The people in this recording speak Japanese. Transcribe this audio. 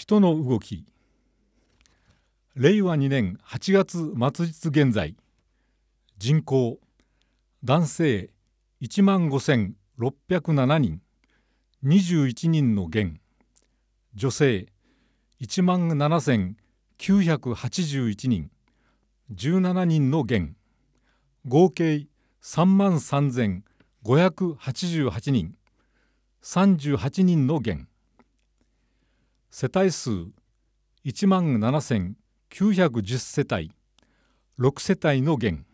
人の動き。令和2年8月末日現在、人口男性15,607人、21人の減。女性17,981人、17人の減。合計33,588人、38人の減。世帯数17,910世帯、6世帯の減。